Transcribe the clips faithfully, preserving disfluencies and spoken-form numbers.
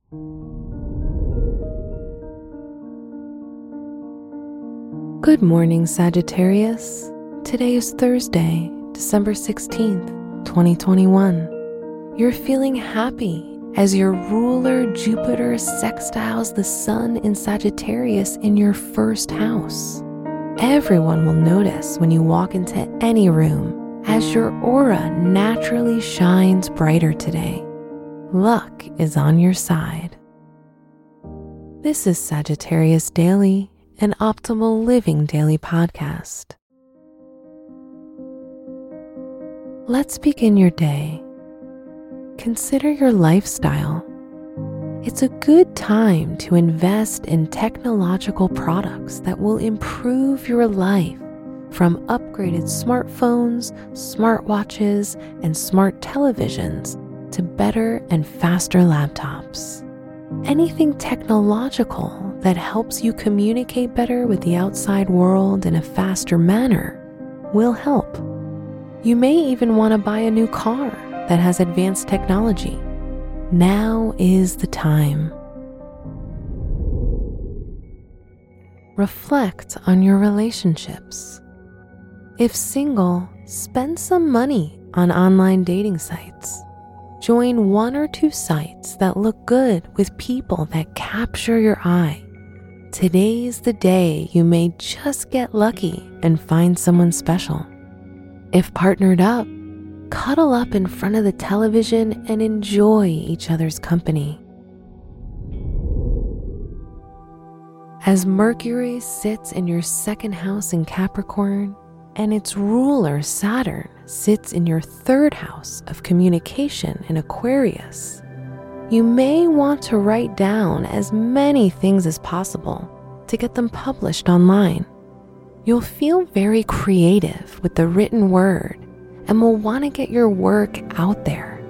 Good morning, Sagittarius. Today is Thursday, December sixteenth, twenty twenty-one. You're feeling happy as your ruler Jupiter sextiles the sun in Sagittarius in your first house. Everyone will notice when you walk into any room as your aura naturally shines brighter today. Luck is on your side. This is Sagittarius Daily, an Optimal Living Daily podcast. Let's begin your day. Consider your lifestyle. It's a good time to invest in technological products that will improve your life, from upgraded smartphones, smartwatches, and smart televisions to better and faster laptops. Anything technological that helps you communicate better with the outside world in a faster manner will help. You may even want to buy a new car that has advanced technology. Now is the time. Reflect on your relationships. If single, spend some money on online dating sites. Join one or two sites that look good with people that capture your eye. Today's the day you may just get lucky and find someone special. If partnered up, cuddle up in front of the television and enjoy each other's company. As Mercury sits in your second house in Capricorn, and its ruler Saturn sits in your third house of communication in Aquarius, you may want to write down as many things as possible to get them published online. You'll feel very creative with the written word and will want to get your work out there.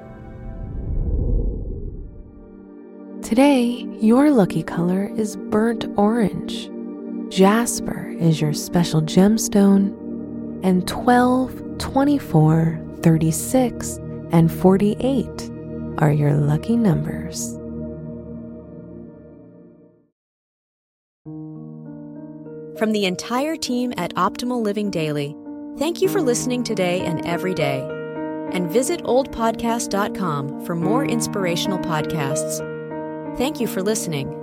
Today, your lucky color is burnt orange. Jasper is your special gemstone, and twelve, twenty-four, thirty-six, and forty-eight are your lucky numbers. From the entire team at Optimal Living Daily, thank you for listening today and every day. And visit old podcast dot com for more inspirational podcasts. Thank you for listening.